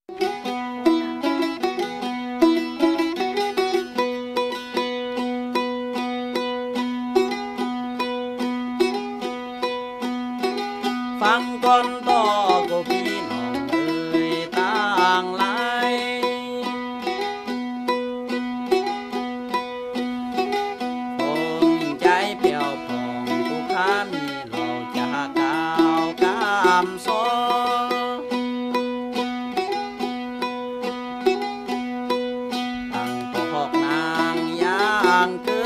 ฟังก่อนต่อก็พี่น้องเอ่ยต่างหลายผมใจเปี่ยวผ่องทุกข้ามีเราจะก้าวกามโซตั้งปอกนางย่างเก